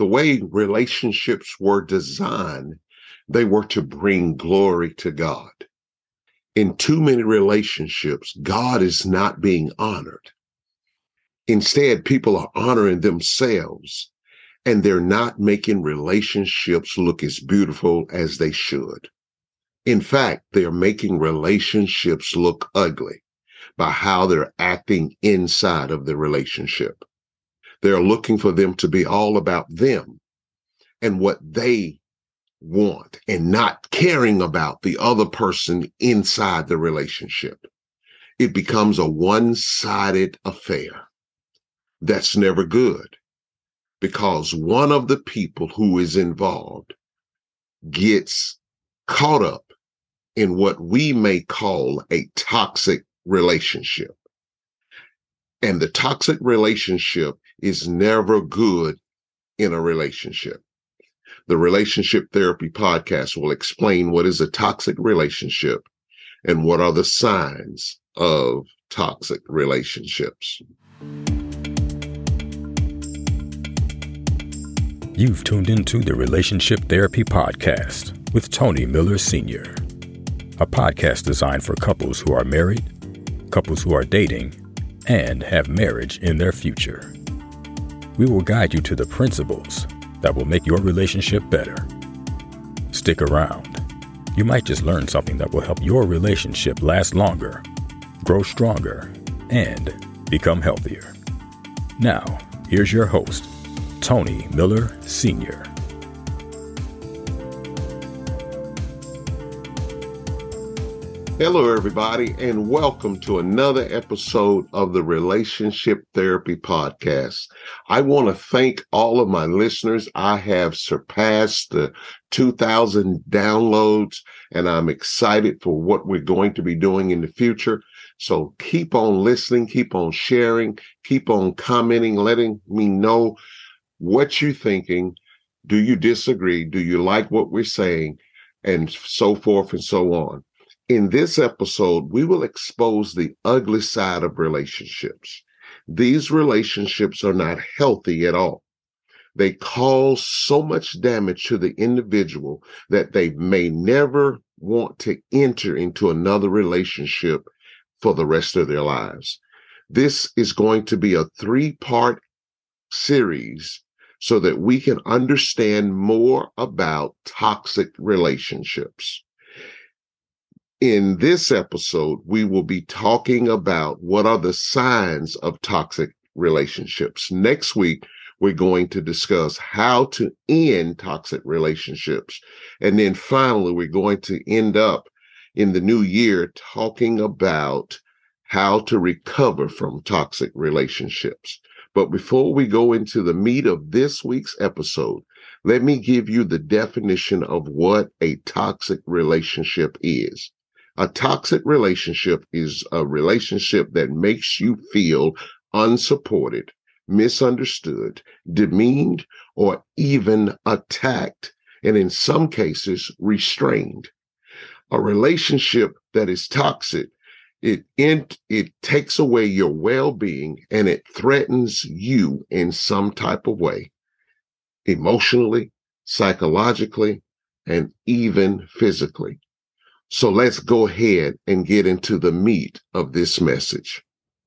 The way relationships were designed, they were to bring glory to God. In too many relationships, God is not being honored. Instead, people are honoring themselves, and they're not making relationships look as beautiful as they should. In fact, they're making relationships look ugly by how they're acting inside of the relationship. They're looking for them to be all about them and what they want and not caring about the other person inside the relationship. It becomes a one-sided affair. That's never good because one of the people who is involved gets caught up in what we may call a toxic relationship. And the toxic relationship is never good in a relationship. The Relationship Therapy Podcast will explain what is a toxic relationship and what are the signs of toxic relationships. You've tuned into the Relationship Therapy Podcast with Tony Miller Sr., a podcast designed for couples who are married, couples who are dating, and have marriage in their future. We will guide you to the principles that will make your relationship better. Stick around. You might just learn something that will help your relationship last longer, grow stronger, and become healthier. Now, here's your host, Tony Miller Sr. Hello, everybody, and welcome to another episode of the Relationship Therapy Podcast. I want to thank all of my listeners. I have surpassed the 2,000 downloads, and I'm excited for what we're going to be doing in the future. So keep on listening, keep on sharing, keep on commenting, letting me know what you're thinking. Do you disagree? Do you like what we're saying? And so forth and so on. In this episode, we will expose the ugly side of relationships. These relationships are not healthy at all. They cause so much damage to the individual that they may never want to enter into another relationship for the rest of their lives. This is going to be a 3-part series so that we can understand more about toxic relationships. In this episode, we will be talking about what are the signs of toxic relationships. Next week, we're going to discuss how to end toxic relationships. And then finally, we're going to end up in the new year talking about how to recover from toxic relationships. But before we go into the meat of this week's episode, let me give you the definition of what a toxic relationship is. A toxic relationship is a relationship that makes you feel unsupported, misunderstood, demeaned, or even attacked, and in some cases, restrained. A relationship that is toxic, it takes away your well-being and it threatens you in some type of way, emotionally, psychologically, and even physically. So let's go ahead and get into the meat of this message.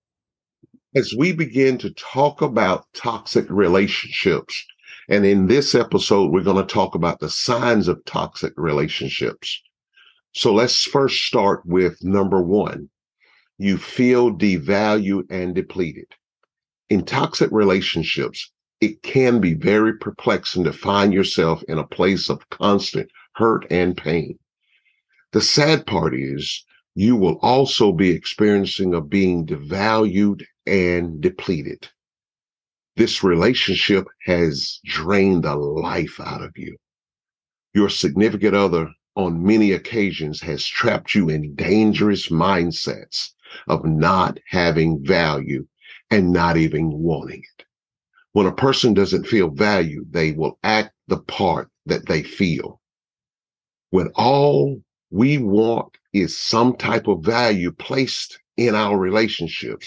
As we begin to talk about toxic relationships, and in this episode, we're going to talk about the signs of toxic relationships. So let's first start with number 1. You feel devalued and depleted. In toxic relationships, it can be very perplexing to find yourself in a place of constant hurt and pain. The sad part is you will also be experiencing of being devalued and depleted. This relationship has drained the life out of you. Your significant other on many occasions has trapped you in dangerous mindsets of not having value and not even wanting it. When a person doesn't feel valued, they will act the part that they feel. When all we want is some type of value placed in our relationships,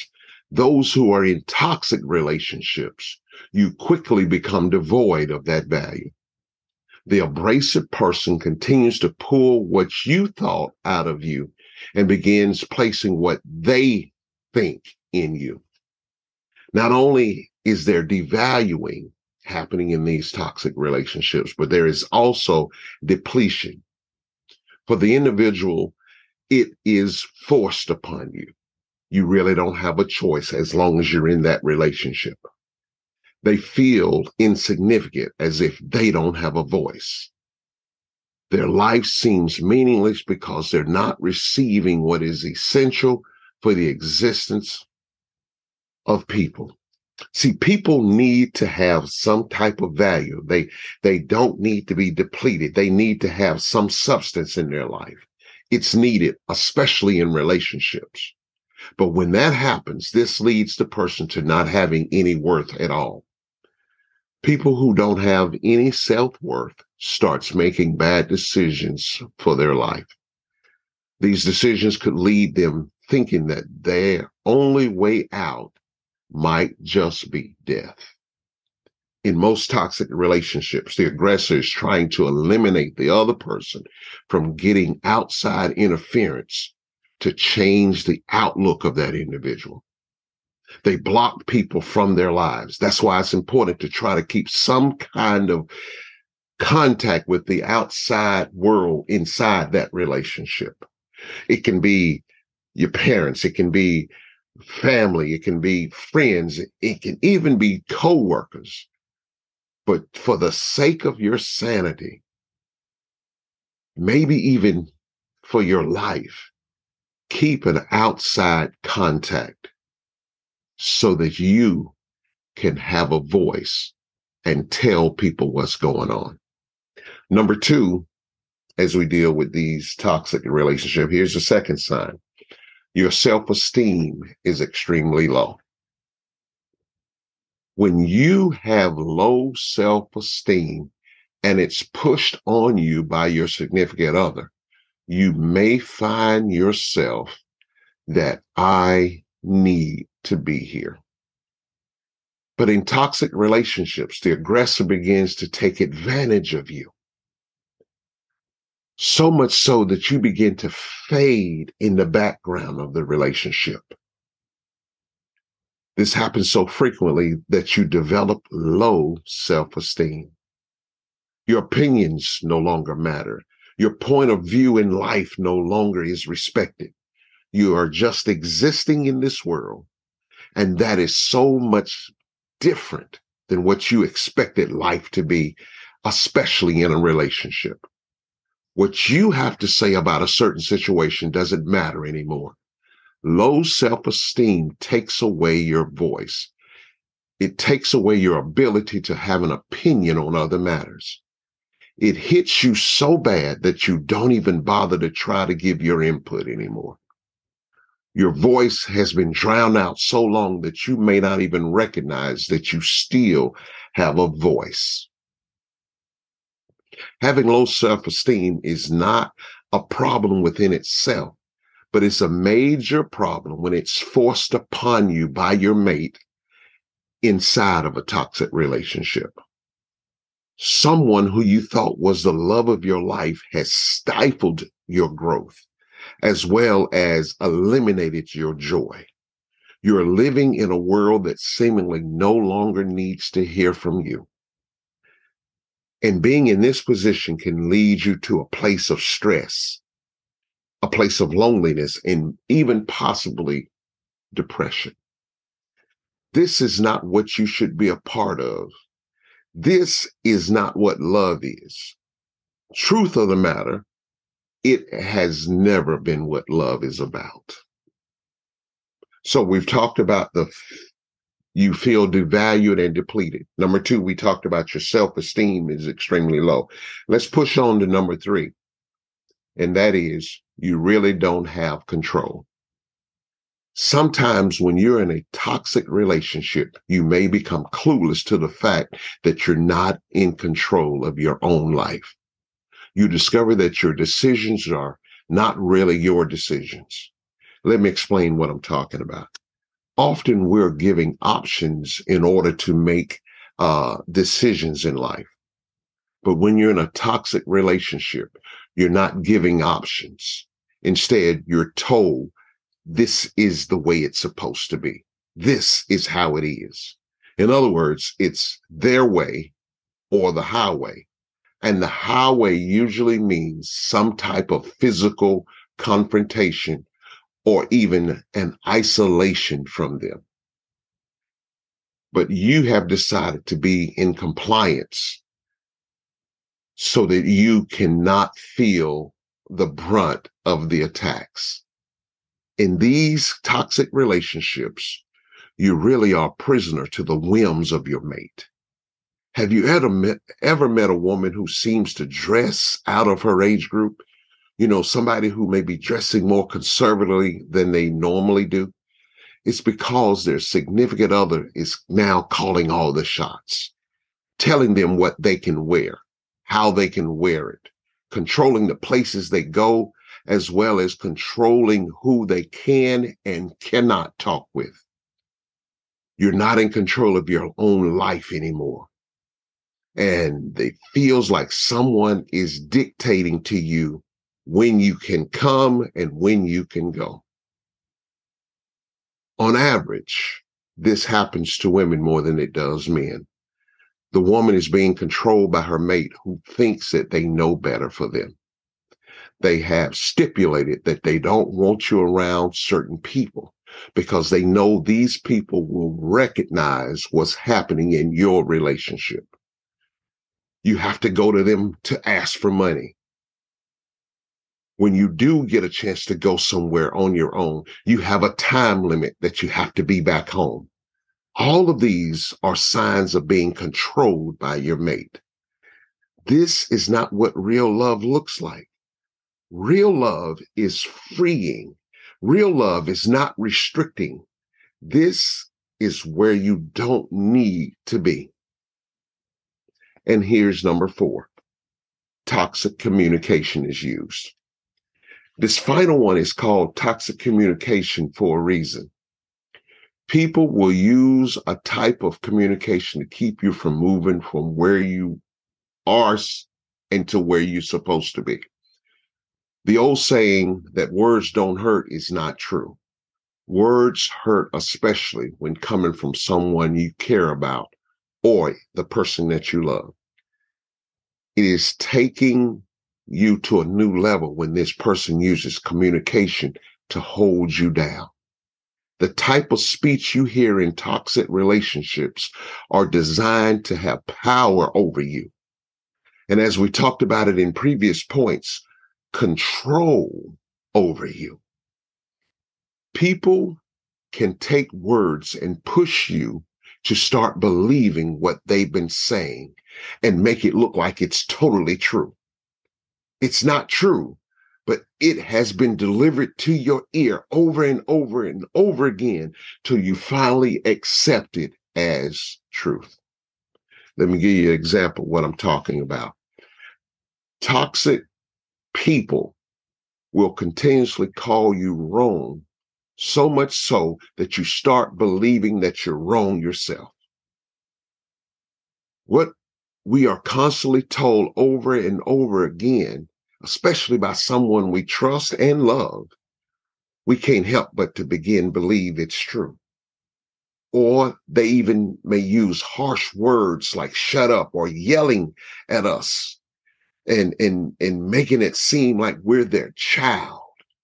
Those who are in toxic relationships, you quickly become devoid of that value. The abrasive person continues to pull what you thought out of you and begins placing what they think in you. Not only is there devaluing happening in these toxic relationships, but there is also depletion. For the individual, it is forced upon you. You really don't have a choice as long as you're in that relationship. They feel insignificant, as if they don't have a voice. Their life seems meaningless because they're not receiving what is essential for the existence of people. See, people need to have some type of value. They don't need to be depleted. They need to have some substance in their life. It's needed, especially in relationships. But when that happens, this leads the person to not having any worth at all. People who don't have any self-worth starts making bad decisions for their life. These decisions could lead them thinking that their only way out might just be death. In most toxic relationships, the aggressor is trying to eliminate the other person from getting outside interference to change the outlook of that individual. They block people from their lives. That's why it's important to try to keep some kind of contact with the outside world inside that relationship. It can be your parents. It can be family. It can be friends. It can even be coworkers. But for the sake of your sanity, maybe even for your life, keep an outside contact so that you can have a voice and tell people what's going on. Number two, as we deal with these toxic relationships, here's the second sign. Your self-esteem is extremely low. When you have low self-esteem and it's pushed on you by your significant other, you may find yourself that I need to be here. But in toxic relationships, the aggressor begins to take advantage of you. So much so that you begin to fade in the background of the relationship. This happens so frequently that you develop low self-esteem. Your opinions no longer matter. Your point of view in life no longer is respected. You are just existing in this world. And that is so much different than what you expected life to be, especially in a relationship. What you have to say about a certain situation doesn't matter anymore. Low self-esteem takes away your voice. It takes away your ability to have an opinion on other matters. It hits you so bad that you don't even bother to try to give your input anymore. Your voice has been drowned out so long that you may not even recognize that you still have a voice. Having low self-esteem is not a problem within itself, but it's a major problem when it's forced upon you by your mate inside of a toxic relationship. Someone who you thought was the love of your life has stifled your growth, as well as eliminated your joy. You're living in a world that seemingly no longer needs to hear from you. And being in this position can lead you to a place of stress, a place of loneliness, and even possibly depression. This is not what you should be a part of. This is not what love is. Truth of the matter, it has never been what love is about. So we've talked about you feel devalued and depleted. Number two, we talked about your self-esteem is extremely low. Let's push on to number three. And that is, you really don't have control. Sometimes when you're in a toxic relationship, you may become clueless to the fact that you're not in control of your own life. You discover that your decisions are not really your decisions. Let me explain what I'm talking about. Often we're giving options in order to make decisions in life. But when you're in a toxic relationship, you're not giving options. Instead, you're told this is the way it's supposed to be. This is how it is. In other words, it's their way or the highway. And the highway usually means some type of physical confrontation or even an isolation from them. But you have decided to be in compliance so that you cannot feel the brunt of the attacks. In these toxic relationships, you really are a prisoner to the whims of your mate. Have you ever met a woman who seems to dress out of her age group? You know, somebody who may be dressing more conservatively than they normally do. It's because their significant other is now calling all the shots, telling them what they can wear, how they can wear it, controlling the places they go, as well as controlling who they can and cannot talk with. You're not in control of your own life anymore. And it feels like someone is dictating to you when you can come and when you can go. On average, this happens to women more than it does men. The woman is being controlled by her mate who thinks that they know better for them. They have stipulated that they don't want you around certain people because they know these people will recognize what's happening in your relationship. You have to go to them to ask for money. When you do get a chance to go somewhere on your own, you have a time limit that you have to be back home. All of these are signs of being controlled by your mate. This is not what real love looks like. Real love is freeing. Real love is not restricting. This is where you don't need to be. And here's number 4. Toxic communication is used. This final one is called toxic communication for a reason. People will use a type of communication to keep you from moving from where you are and to where you're supposed to be. The old saying that words don't hurt is not true. Words hurt, especially when coming from someone you care about or the person that you love. It is taking you to a new level when this person uses communication to hold you down. The type of speech you hear in toxic relationships are designed to have power over you. And as we talked about it in previous points, control over you. People can take words and push you to start believing what they've been saying and make it look like it's totally true. It's not true, but it has been delivered to your ear over and over and over again till you finally accept it as truth. Let me give you an example of what I'm talking about. Toxic people will continuously call you wrong, so much so that you start believing that you're wrong yourself. What we are constantly told over and over again, especially by someone we trust and love, we can't help but to begin believe it's true. Or they even may use harsh words like shut up or yelling at us and making it seem like we're their child.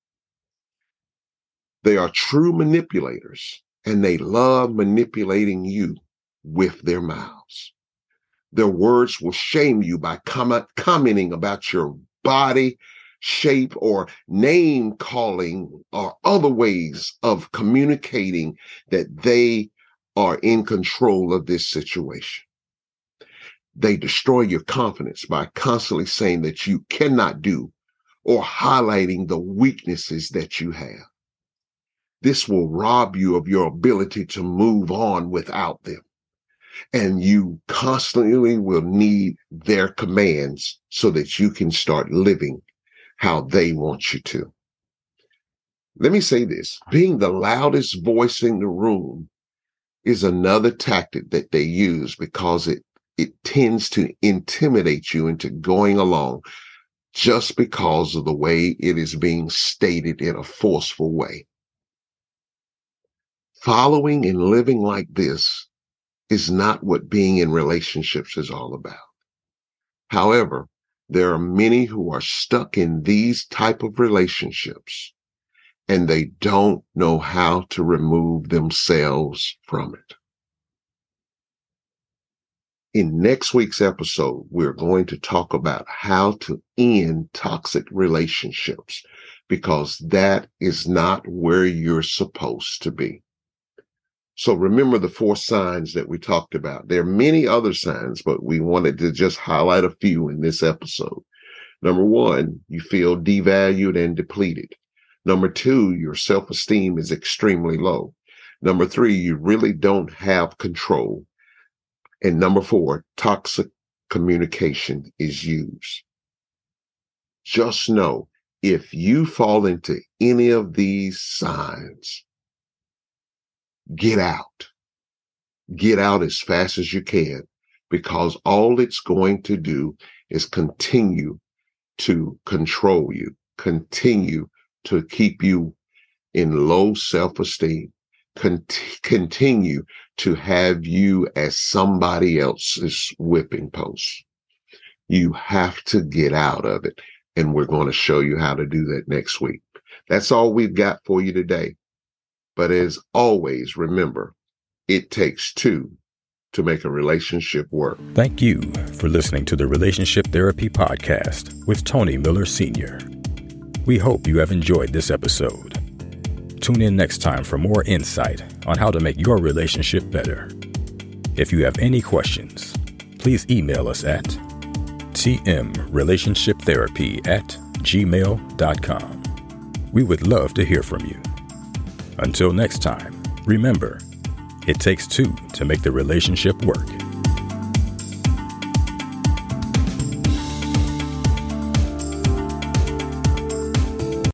They are true manipulators, and they love manipulating you with their mouths. Their words will shame you by commenting about your body shape or name calling or other ways of communicating that they are in control of this situation. They destroy your confidence by constantly saying that you cannot do or highlighting the weaknesses that you have. This will rob you of your ability to move on without them. And you constantly will need their commands so that you can start living how they want you to. Let me say this. Being the loudest voice in the room is another tactic that they use because it tends to intimidate you into going along just because of the way it is being stated in a forceful way. Following and living like this is not what being in relationships is all about. However, there are many who are stuck in these type of relationships and they don't know how to remove themselves from it. In next week's episode, we're going to talk about how to end toxic relationships because that is not where you're supposed to be. So remember the 4 signs that we talked about. There are many other signs, but we wanted to just highlight a few in this episode. Number 1, you feel devalued and depleted. Number 2, your self-esteem is extremely low. Number 3, you really don't have control. And number 4, toxic communication is used. Just know, if you fall into any of these signs, get out. Get out as fast as you can, because all it's going to do is continue to control you, continue to keep you in low self-esteem, continue to have you as somebody else's whipping post. You have to get out of it, and we're going to show you how to do that next week. That's all we've got for you today. But as always, remember, it takes 2 to make a relationship work. Thank you for listening to the Relationship Therapy Podcast with Tony Miller Sr. We hope you have enjoyed this episode. Tune in next time for more insight on how to make your relationship better. If you have any questions, please email us at tmrelationshiptherapy@gmail.com. We would love to hear from you. Until next time, remember, it takes 2 to make the relationship work.